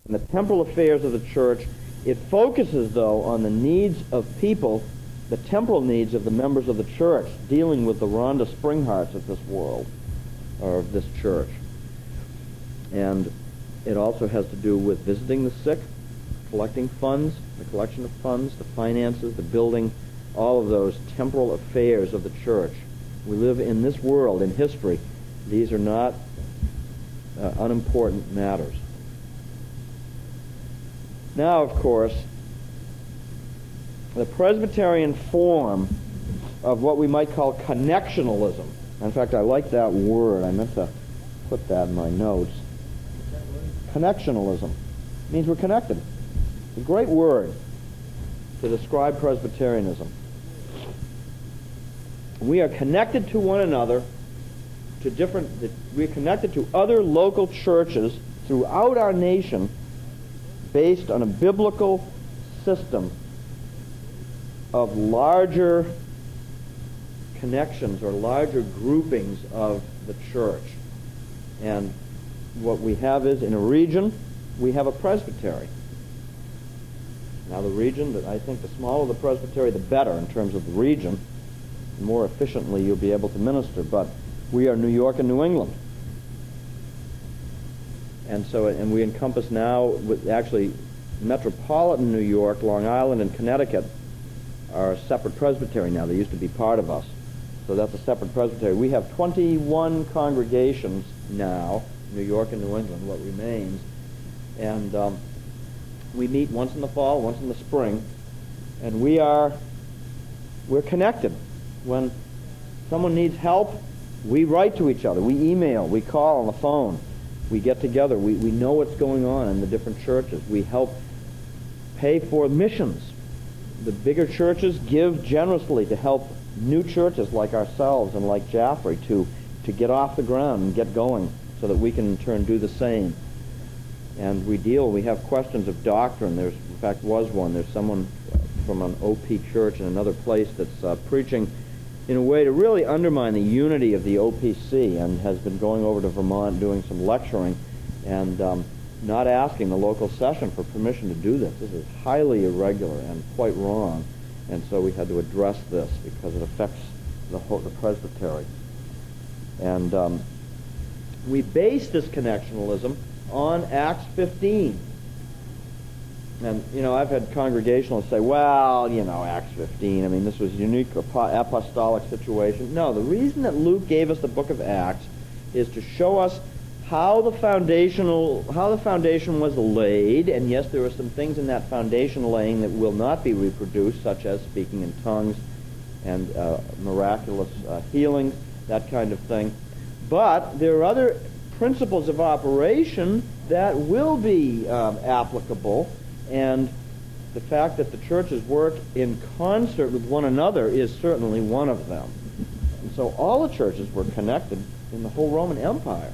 and the temporal affairs of the church. It focuses, though, on the needs of people, the temporal needs of the members of the church, dealing with the Rhonda Springharts of this world, or of this church. And it also has to do with visiting the sick, collecting funds, the collection of funds, the finances, the building, all of those temporal affairs of the church. We live in this world, in history. These are not unimportant matters. Now, of course, the Presbyterian form of what we might call connectionalism. In fact, I like that word. I meant to put that in my notes. Connectionalism means we're connected. It's a great word to describe Presbyterianism. We are connected to one another, we're connected to other local churches throughout our nation based on a biblical system of larger connections or larger groupings of the church. And what we have is, in a region, we have a presbytery. Now the region, I think the smaller the presbytery, the better in terms of the region. The more efficiently you'll be able to minister. But we are New York and New England. And we encompass now, with actually metropolitan New York, Long Island, and Connecticut are a separate presbytery now. They used to be part of us. So that's a separate presbytery. We have 21 congregations now, New York and New England, what remains. And we meet once in the fall, once in the spring, and we're connected. When someone needs help, we write to each other, we email, we call on the phone, we get together, we know what's going on in the different churches. We help pay for missions. The bigger churches give generously to help new churches like ourselves and like Jaffrey to get off the ground and get going so that we can in turn do the same. And we have questions of doctrine. There's, in fact, there's someone from an OP church in another place that's preaching in a way to really undermine the unity of the OPC, and has been going over to Vermont doing some lecturing and not asking the local session for permission to do this. This is highly irregular and quite wrong, and so we had to address this because it affects the presbytery. And we base this connectionalism on Acts 15. And, I've had congregationalists say, well, Acts 15, this was a unique apostolic situation. No, the reason that Luke gave us the book of Acts is to show us how the foundation was laid, and yes, there are some things in that foundation laying that will not be reproduced, such as speaking in tongues and miraculous healings, that kind of thing. But there are other principles of operation that will be applicable, and the fact that the churches work in concert with one another is certainly one of them. And so all the churches were connected in the whole Roman Empire.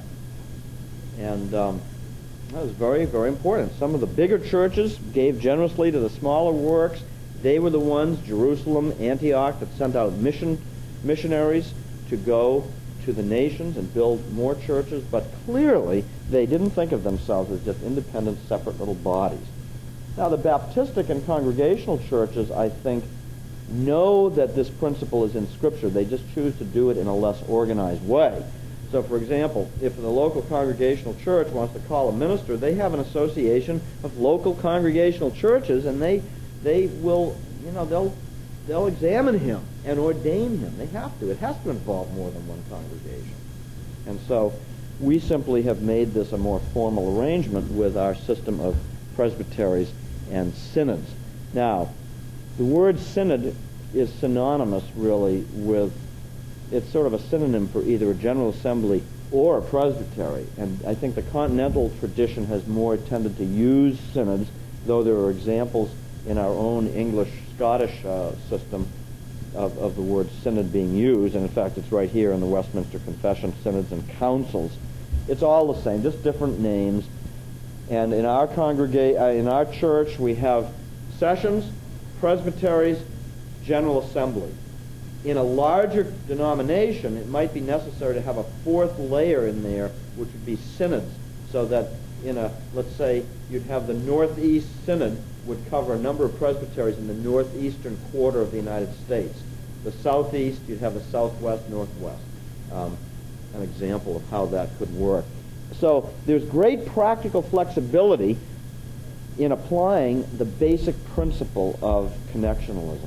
And that was very, very important. Some of the bigger churches gave generously to the smaller works. They were the ones, Jerusalem, Antioch, that sent out missionaries to go to the nations and build more churches, but clearly they didn't think of themselves as just independent, separate little bodies. Now, the Baptistic and Congregational churches, I think, know that this principle is in Scripture. They just choose to do it in a less organized way. So, for example, if the local Congregational church wants to call a minister, they have an association of local Congregational churches, and they will, they'll examine him and ordain him. They have to. It has to involve more than one congregation. And so we simply have made this a more formal arrangement with our system of presbyteries and synods. Now, the word synod is synonymous, really, with, it's sort of a synonym for either a General Assembly or a presbytery. And I think the continental tradition has more tended to use synods, though there are examples in our own English-Scottish system of the word synod being used. And in fact, it's right here in the Westminster Confession, synods and councils. It's all the same, just different names. And in our in our church, we have sessions, presbyteries, General Assembly. In a larger denomination, it might be necessary to have a fourth layer in there, which would be synods, so that let's say you'd have the Northeast Synod would cover a number of presbyteries in the northeastern quarter of the United States. The Southeast, you'd have the Southwest, Northwest. An example of how that could work. So there's great practical flexibility in applying the basic principle of connectionalism.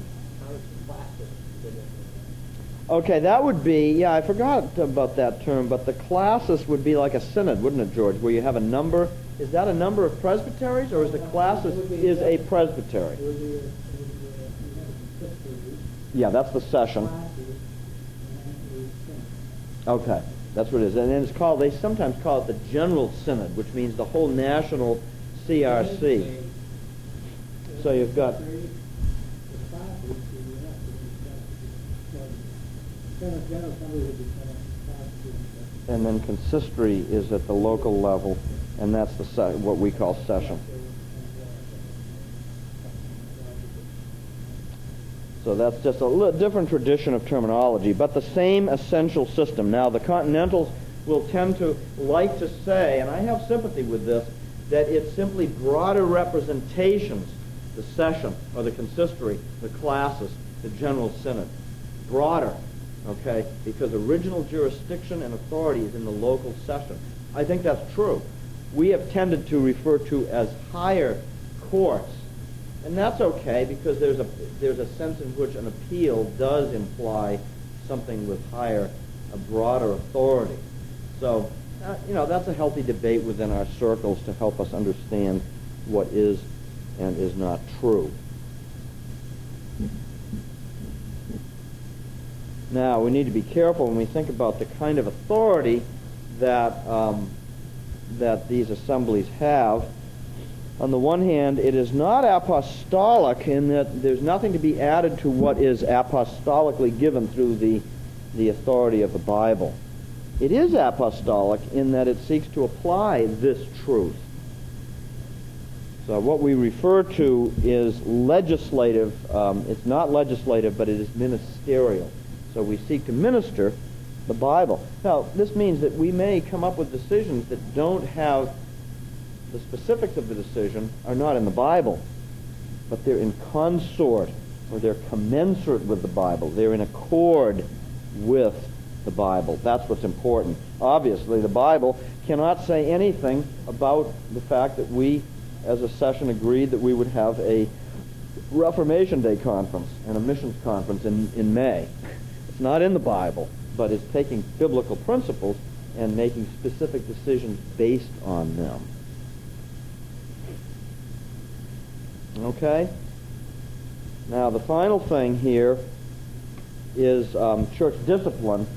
Okay, that would be, yeah, I forgot about that term, but the classis would be like a synod, wouldn't it, George, where you have a number. Is that a number of presbyteries, or is the classis is a presbytery? Yeah, that's the session. Okay, that's what it is. And then it's called, they sometimes call it the General Synod, which means the whole national CRC. So you've got... And then consistory is at the local level, and that's what we call session. So that's just a little different tradition of terminology, but the same essential system. Now, the Continentals will tend to like to say, and I have sympathy with this, that it's simply broader representations, the session or the consistory, the classis, the General Synod. Broader, okay, because original jurisdiction and authority is in the local session. I think that's true. We have tended to refer to as higher courts, and that's okay because there's a sense in which an appeal does imply something with a broader authority. So, that's a healthy debate within our circles to help us understand what is and is not true. Now, we need to be careful when we think about the kind of authority that these assemblies have. On the one hand, it is not apostolic in that there's nothing to be added to what is apostolically given through the authority of the Bible. It is apostolic in that it seeks to apply this truth. So what we refer to is legislative. It's not legislative, but it is ministerial. So we seek to minister the Bible. Now, this means that we may come up with decisions that don't have the specifics of the decision are not in the Bible, but they're in consort, or they're commensurate with the Bible. They're in accord with the Bible. That's what's important. Obviously, the Bible cannot say anything about the fact that we, as a session, agreed that we would have a Reformation Day conference and a missions conference in May. It's not in the Bible, but it's taking biblical principles and making specific decisions based on them. Okay? Now, the final thing here is church discipline.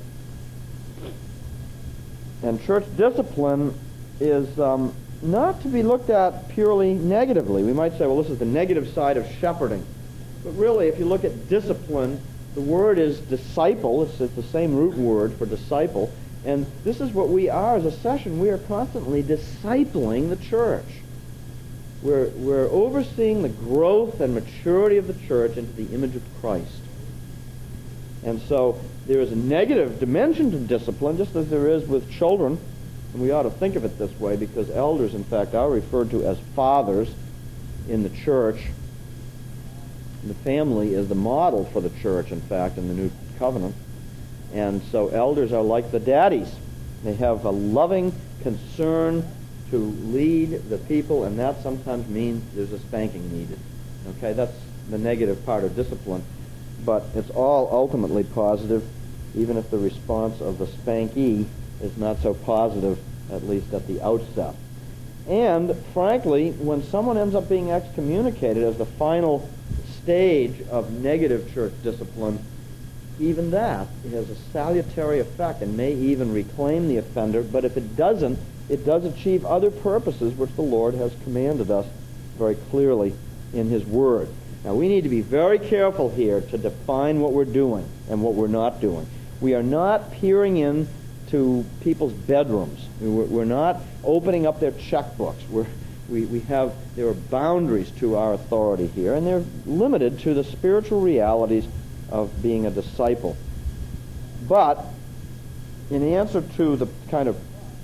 And church discipline is not to be looked at purely negatively. We might say, well, this is the negative side of shepherding. But really, if you look at discipline, the word is disciple. It's the same root word for disciple. And this is what we are as a session. We are constantly discipling the church. We're overseeing the growth and maturity of the church into the image of Christ. And so there is a negative dimension to discipline, just as there is with children. And we ought to think of it this way, because elders, in fact, are referred to as fathers in the church. The family is the model for the church, in fact, in the New Covenant. And so elders are like the daddies. They have a loving concern to lead the people, and that sometimes means there's a spanking needed. Okay, that's the negative part of discipline. But it's all ultimately positive, even if the response of the spankee is not so positive, at least at the outset. And, frankly, when someone ends up being excommunicated as the final stage of negative church discipline, even that has a salutary effect and may even reclaim the offender. But if it doesn't, it does achieve other purposes which the Lord has commanded us very clearly in His Word. Now, we need to be very careful here to define what we're doing and what we're not doing. We are not peering into people's bedrooms. We're not opening up their checkbooks. There are boundaries to our authority here, and they're limited to the spiritual realities of being a disciple. But in answer to the kind of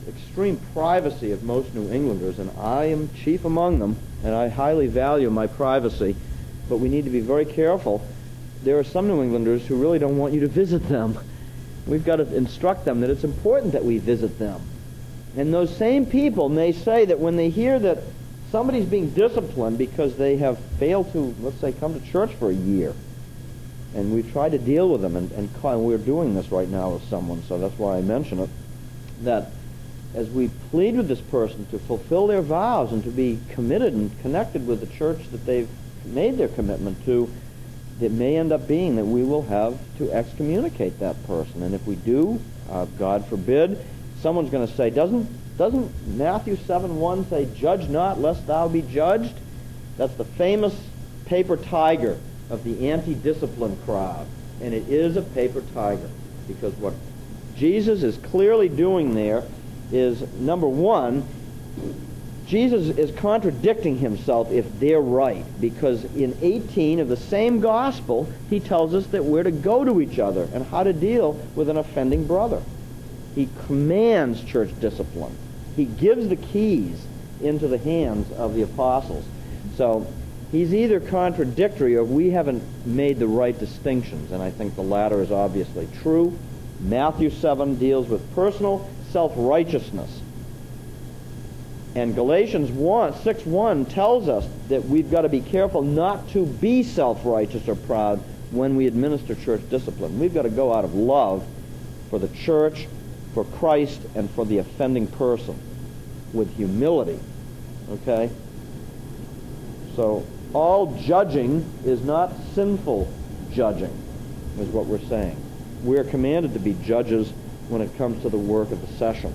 extreme privacy of most New Englanders, and I am chief among them, and I highly value my privacy, but we need to be very careful. There are some New Englanders who really don't want you to visit them. We've got to instruct them that it's important that we visit them. And those same people may say that when they hear that somebody's being disciplined because they have failed to, let's say, come to church for a year, and we've tried to deal with them, and we're doing this right now with someone, so that's why I mention it, that as we plead with this person to fulfill their vows and to be committed and connected with the church that they've made their commitment to, it may end up being that we will have to excommunicate that person. And if we do, God forbid, someone's going to say, doesn't Matthew 7:1 say, "Judge not, lest thou be judged"? That's the famous paper tiger of the anti-discipline crowd. And it is a paper tiger, because what Jesus is clearly doing there is, number one, Jesus is contradicting himself if they're right, because in 18 of the same gospel, he tells us that we're to go to each other and how to deal with an offending brother. He commands church discipline. He gives the keys into the hands of the apostles. So he's either contradictory or we haven't made the right distinctions, and I think the latter is obviously true. Matthew 7 deals with personal self-righteousness. And Galatians 6:1 tells us that we've got to be careful not to be self-righteous or proud when we administer church discipline. We've got to go out of love for the church, for Christ, and for the offending person with humility. Okay? So all judging is not sinful judging, is what we're saying. We're commanded to be judges when it comes to the work of the session.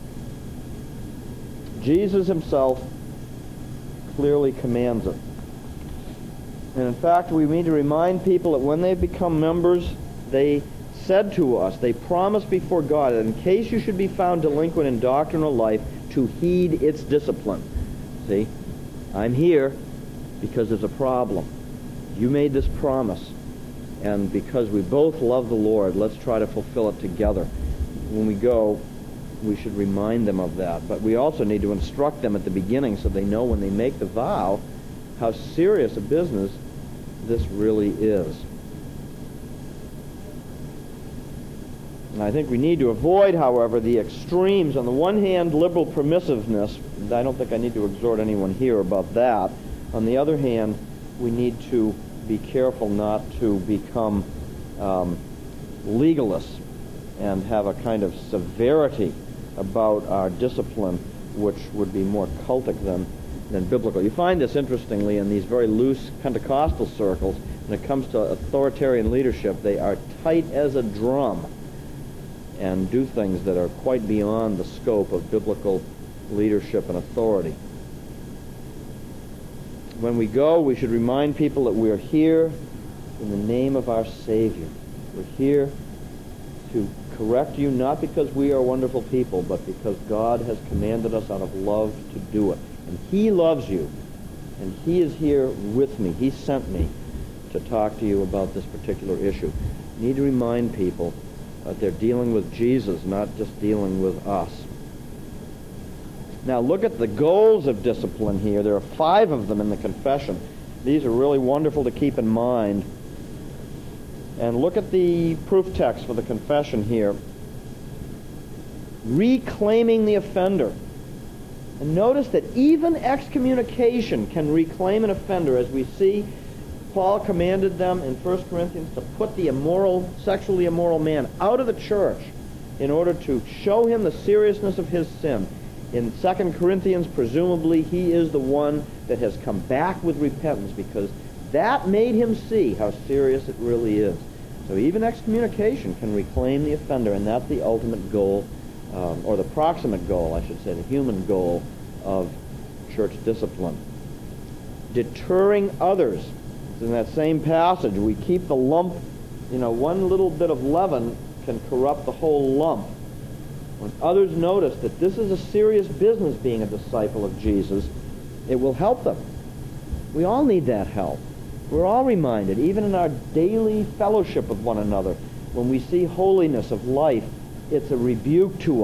Jesus himself clearly commands it. And in fact, we need to remind people that when they become members, they said to us, they promised before God that in case you should be found delinquent in doctrinal life, to heed its discipline. See, I'm here because there's a problem. You made this promise, and because we both love the Lord, let's try to fulfill it together. When we go, we should remind them of that. But we also need to instruct them at the beginning so they know when they make the vow how serious a business this really is. And I think we need to avoid, however, the extremes. On the one hand, liberal permissiveness. I don't think I need to exhort anyone here about that. On the other hand, we need to be careful not to become legalists and have a kind of severity about our discipline, which would be more cultic than biblical. You find this, interestingly, in these very loose Pentecostal circles. When it comes to authoritarian leadership, they are tight as a drum and do things that are quite beyond the scope of biblical leadership and authority. When we go, we should remind people that we are here in the name of our Savior. We're here to correct you, not because we are wonderful people, but because God has commanded us out of love to do it. And he loves you, and he is here with me. He sent me to talk to you about this particular issue. You need to remind people that they're dealing with Jesus, not just dealing with us. Now look at the goals of discipline here. There are 5 of them in the confession. These are really wonderful to keep in mind. And look at the proof text for the confession here. Reclaiming the offender. And notice that even excommunication can reclaim an offender. As we see, Paul commanded them in 1 Corinthians to put the immoral, sexually immoral man out of the church in order to show him the seriousness of his sin. In 2 Corinthians, presumably, he is the one that has come back with repentance, because that made him see how serious it really is. So even excommunication can reclaim the offender, and that's the ultimate goal, or the proximate goal, I should say, the human goal of church discipline. Deterring others. In that same passage, we keep the lump, one little bit of leaven can corrupt the whole lump. When others notice that this is a serious business being a disciple of Jesus, it will help them. We all need that help. We're all reminded, even in our daily fellowship with one another, when we see holiness of life, it's a rebuke to us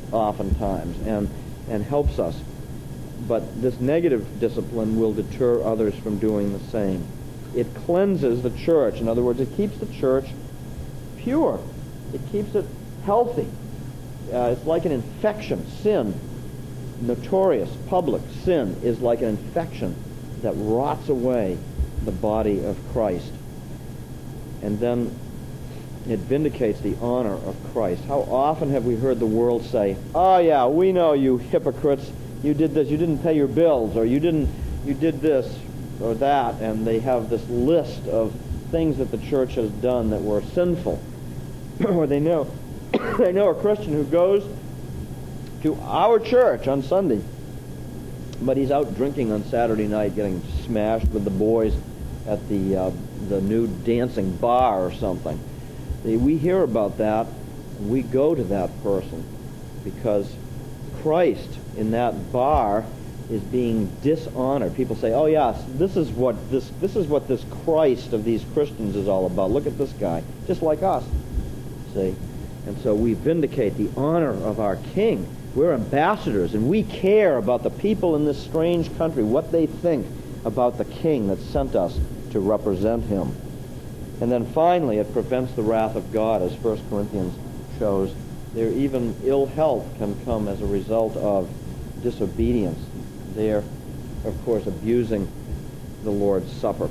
oftentimes and helps us. But this negative discipline will deter others from doing the same. It cleanses the church. In other words, it keeps the church pure. It keeps it healthy. It's like an infection. Sin, notorious, public sin, is like an infection that rots away the body of Christ. And then it vindicates the honor of Christ. How often have we heard the world say, "Oh yeah, we know you hypocrites. You did this. You didn't pay your bills, or you did this or that," and they have this list of things that the church has done that were sinful. Or they know a Christian who goes to our church on Sunday, but he's out drinking on Saturday night, getting smashed with the boys at the new dancing bar or something. We hear about that, and we go to that person because Christ in that bar is being dishonored. People say, "Oh yes, this is what this Christ of these Christians is all about. Look at this guy, just like us." See, and so we vindicate the honor of our King. We're ambassadors, and we care about the people in this strange country, what they think about the King that sent us to represent him. And then finally, it prevents the wrath of God, as 1 Corinthians shows. There even ill health can come as a result of disobedience. They're, of course, abusing the Lord's Supper.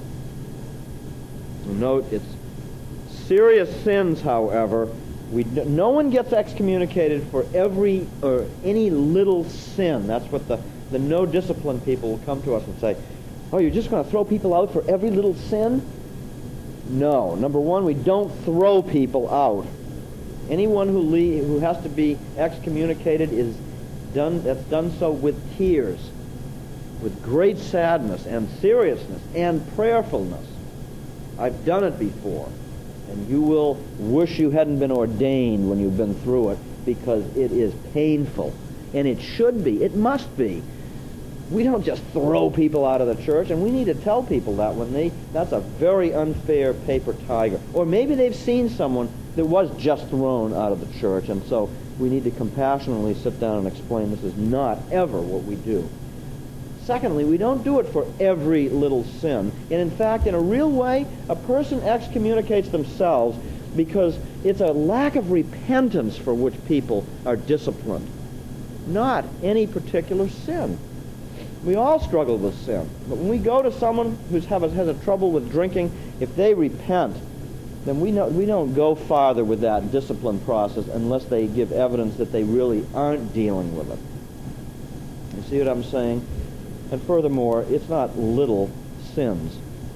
Note, it's serious sins, however. No one gets excommunicated for every or any little sin. That's what the no discipline people will come to us and say, "Oh, you're just going to throw people out for every little sin?" No. Number one, we don't throw people out. Anyone who has to be excommunicated that's done so with tears, with great sadness and seriousness and prayerfulness. I've done it before, and you will wish you hadn't been ordained when you've been through it, because it is painful, and it should be. It must be. We don't just throw people out of the church, and we need to tell people that that's a very unfair paper tiger. Or maybe they've seen someone that was just thrown out of the church, and so we need to compassionately sit down and explain this is not ever what we do. Secondly, we don't do it for every little sin. And in fact, in a real way, a person excommunicates themselves because it's a lack of repentance for which people are disciplined, not any particular sin. We all struggle with sin. But when we go to someone who has a trouble with drinking, if they repent, then we don't go farther with that discipline process unless they give evidence that they really aren't dealing with it. You see what I'm saying? And furthermore, it's not little sins.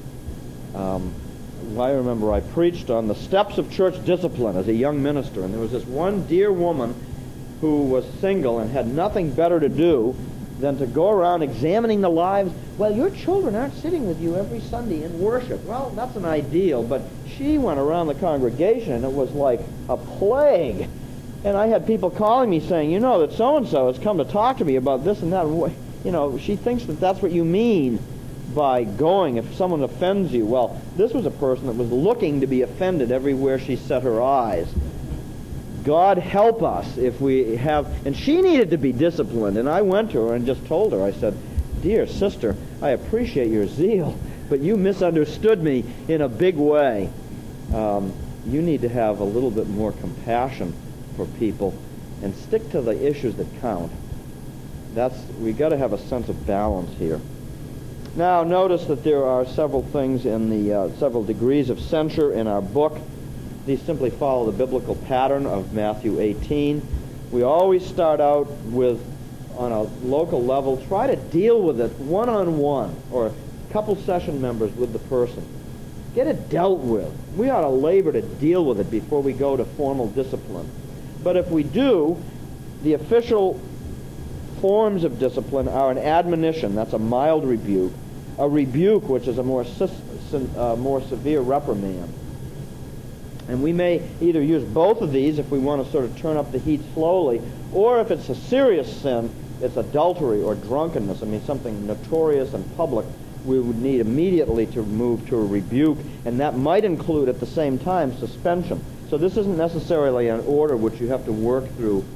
I remember I preached on the steps of church discipline as a young minister, and there was this one dear woman who was single and had nothing better to do than to go around examining the lives. Well, your children aren't sitting with you every Sunday in worship. Well, that's an ideal, but she went around the congregation, and it was like a plague. And I had people calling me saying, that so-and-so has come to talk to me about this and that. She thinks that that's what you mean by going if someone offends you. Well, this was a person that was looking to be offended everywhere she set her eyes. God help us if we have... And she needed to be disciplined, and I went to her and just told her, I said, "Dear sister, I appreciate your zeal, but you misunderstood me in a big way. You need to have a little bit more compassion for people and stick to the issues that count." We've got to have a sense of balance here. Now, notice that there are several things in the several degrees of censure in our book. These simply follow the biblical pattern of Matthew 18. We always start out with, on a local level, try to deal with it one-on-one, or a couple session members with the person. Get it dealt with. We ought to labor to deal with it before we go to formal discipline. But if we do, the official forms of discipline are an admonition, that's a mild rebuke, a rebuke, which is a more severe reprimand. And we may either use both of these if we want to sort of turn up the heat slowly, or if it's a serious sin, it's adultery or drunkenness, something notorious and public, we would need immediately to move to a rebuke, and that might include at the same time suspension. So this isn't necessarily an order which you have to work through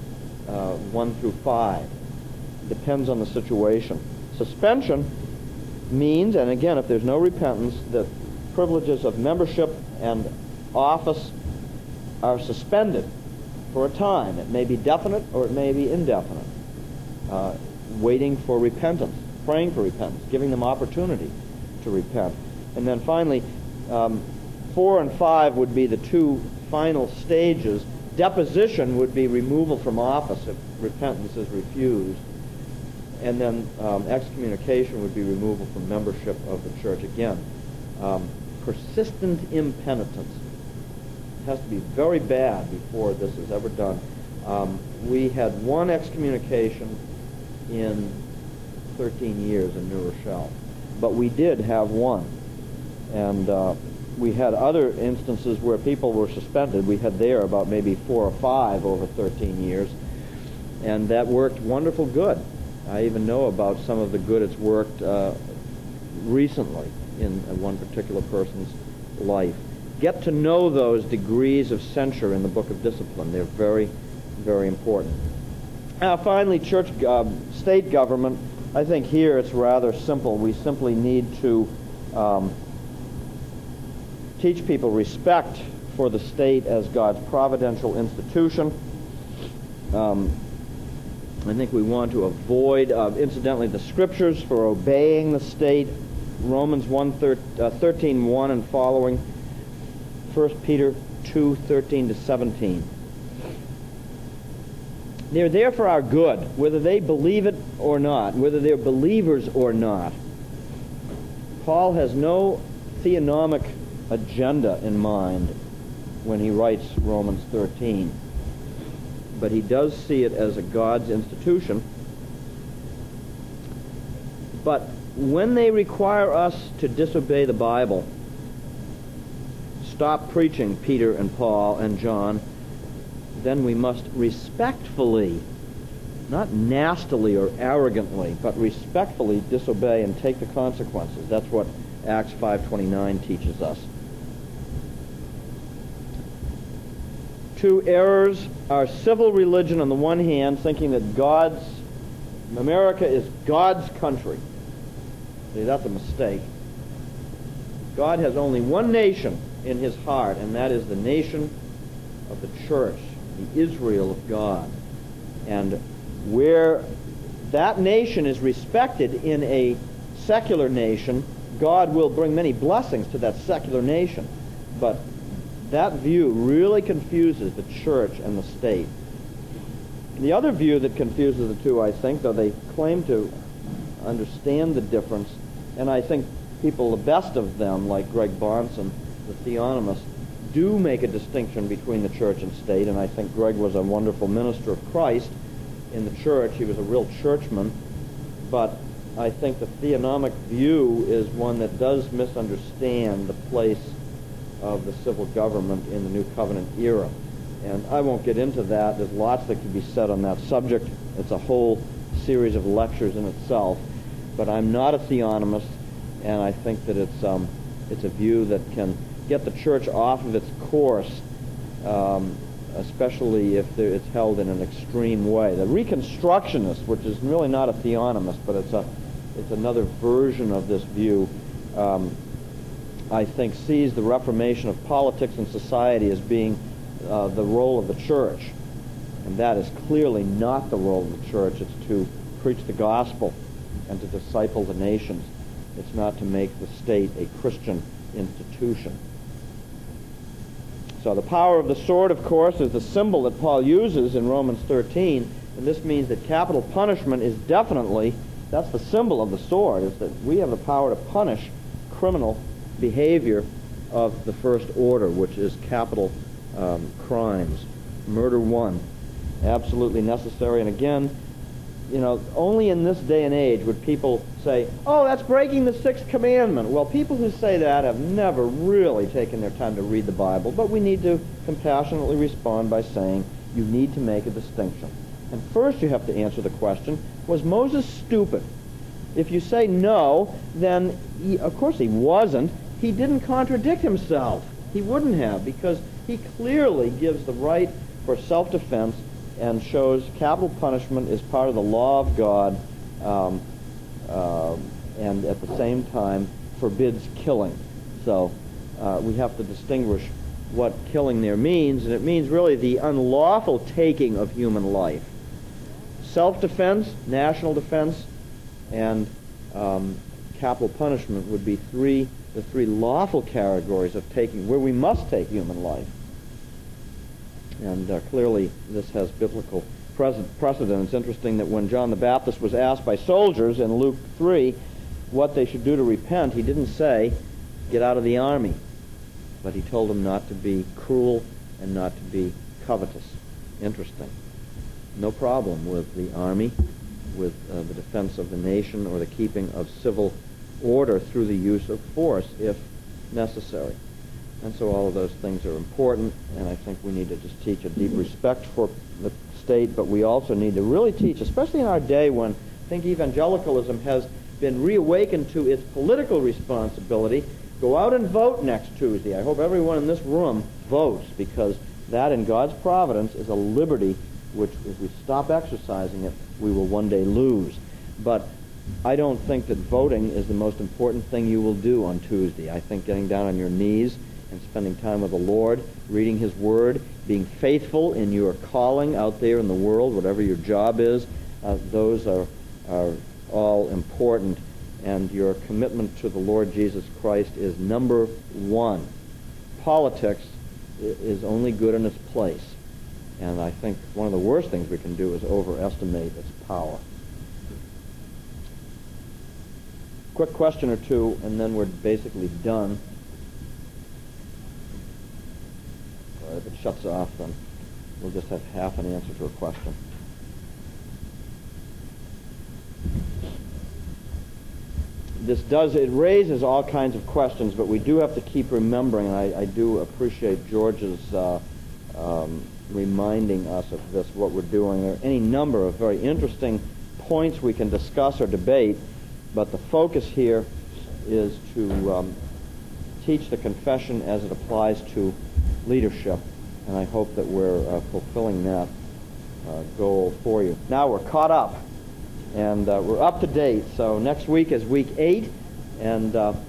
1 through 5. Depends on the situation. Suspension means, and again, if there's no repentance, that privileges of membership and office are suspended for a time. It may be definite or it may be indefinite. Waiting for repentance, praying for repentance, giving them opportunity to repent. And then finally, 4 and 5 would be the two final stages. Deposition would be removal from office if repentance is refused. And then excommunication would be removal from membership of the church. Again, persistent impenitence. It has to be very bad before this is ever done. We had one excommunication in 13 years in New Rochelle, but we did have one. And we had other instances where people were suspended. We had there about maybe 4 or 5 over 13 years, and that worked wonderful good. I even know about some of the good it's worked recently in one particular person's life. Get to know those degrees of censure in the Book of Discipline. They're very, very important. Finally, state government. I think here it's rather simple. We simply need to teach people respect for the state as God's providential institution. I think we want to avoid, incidentally, the scriptures for obeying the state. Romans 13:1 and following. 1 Peter 2:13 to 17. They're there for our good, whether they believe it or not, whether they're believers or not. Paul has no theonomic agenda in mind when he writes Romans 13. But he does see it as a God's institution. But when they require us to disobey the Bible, stop preaching Peter and Paul and John, then we must respectfully, not nastily or arrogantly, but respectfully disobey and take the consequences. That's what Acts 5:29 teaches us. Two errors are civil religion on the one hand, thinking that America is God's country. See, that's a mistake. God has only one nation in his heart, and that is the nation of the church, the Israel of God. And where that nation is respected in a secular nation, God will bring many blessings to that secular nation. But that view really confuses the church and the state. The other view that confuses the two, I think, though they claim to understand the difference, and I think people, the best of them, like Greg Bahnsen, the theonomist, do make a distinction between the church and state, and I think Greg was a wonderful minister of Christ in the church. He was a real churchman, but I think the theonomic view is one that does misunderstand the place of the civil government in the New Covenant era. And I won't get into that. There's lots that could be said on that subject. It's a whole series of lectures in itself. But I'm not a theonomist, and I think that it's a view that can get the church off of its course, especially if it's held in an extreme way. The Reconstructionist, which is really not a theonomist, but it's another version of this view, I think sees the reformation of politics and society as being the role of the church. And that is clearly not the role of the church. It's to preach the gospel and to disciple the nations. It's not to make the state a Christian institution. So the power of the sword, of course, is the symbol that Paul uses in Romans 13, and this means that capital punishment is definitely, that's the symbol of the sword, is that we have the power to punish criminal behavior of the first order, which is capital crimes. Murder 1, absolutely necessary. And again, only in this day and age would people say, oh, that's breaking the 6th commandment. Well, people who say that have never really taken their time to read the Bible, but we need to compassionately respond by saying, you need to make a distinction. And first you have to answer the question, was Moses stupid? If you say no, then of course he wasn't. He didn't contradict himself. He wouldn't have, because he clearly gives the right for self-defense and shows capital punishment is part of the law of God, and at the same time forbids killing. So we have to distinguish what killing there means, and it means really the unlawful taking of human life. Self-defense, national defense, and capital punishment would be the three lawful categories of taking, where we must take human life. And clearly this has biblical precedent. It's interesting that when John the Baptist was asked by soldiers in Luke 3 what they should do to repent, he didn't say, get out of the army, but he told them not to be cruel and not to be covetous. Interesting. No problem with the army, with the defense of the nation or the keeping of civil order through the use of force if necessary. And so all of those things are important, and I think we need to just teach a deep respect for the state, but we also need to really teach, especially in our day when I think evangelicalism has been reawakened to its political responsibility. Go out and vote next Tuesday. I hope everyone in this room votes, because that in God's providence is a liberty which, if we stop exercising it, we will one day lose. But I don't think that voting is the most important thing you will do on Tuesday. I think getting down on your knees and spending time with the Lord, reading His Word, being faithful in your calling out there in the world, whatever your job is, those are all important. And your commitment to the Lord Jesus Christ is number one. Politics is only good in its place. And I think one of the worst things we can do is overestimate its power. Quick question or two, and then we're basically done. If it shuts off, then we'll just have half an answer to a question. It raises all kinds of questions, but we do have to keep remembering, and I do appreciate George's reminding us of this, what we're doing. There are any number of very interesting points we can discuss or debate, but the focus here is to teach the confession as it applies to leadership, and I hope that we're fulfilling that goal for you. Now we're caught up, and we're up to date. So next week is week 8, and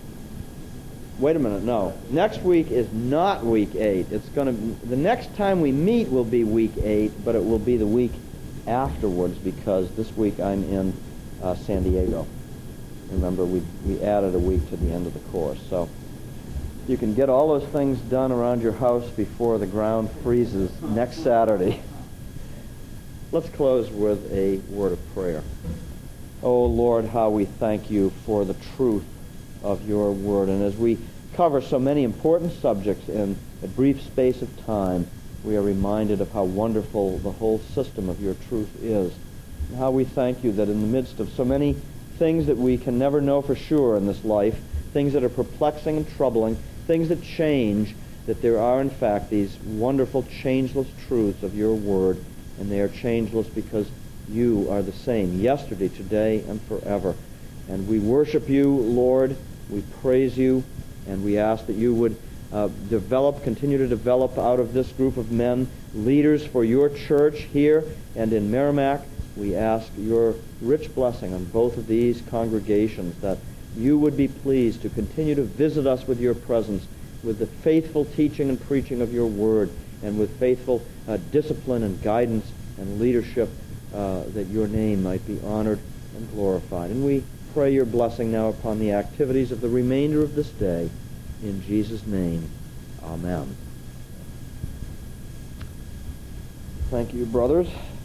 wait a minute, no. Next week is not week 8. The next time we meet will be week 8, but it will be the week afterwards, because this week I'm in San Diego. Remember, we added a week to the end of the course. So you can get all those things done around your house before the ground freezes next Saturday. Let's close with a word of prayer. Oh, Lord, how we thank you for the truth of your word. And as we cover so many important subjects in a brief space of time, we are reminded of how wonderful the whole system of your truth is. And how we thank you that in the midst of so many things that we can never know for sure in this life, things that are perplexing and troubling, things that change, that there are in fact these wonderful changeless truths of your word, and they are changeless because you are the same yesterday, today, and forever. And we worship you, Lord. We praise you, and we ask that you would continue to develop out of this group of men leaders for your church here and in Merrimack. We ask your rich blessing on both of these congregations, that you would be pleased to continue to visit us with your presence, with the faithful teaching and preaching of your word, and with faithful discipline and guidance and leadership, that your name might be honored and glorified. And we pray your blessing now upon the activities of the remainder of this day. In Jesus' name, amen. Thank you, brothers.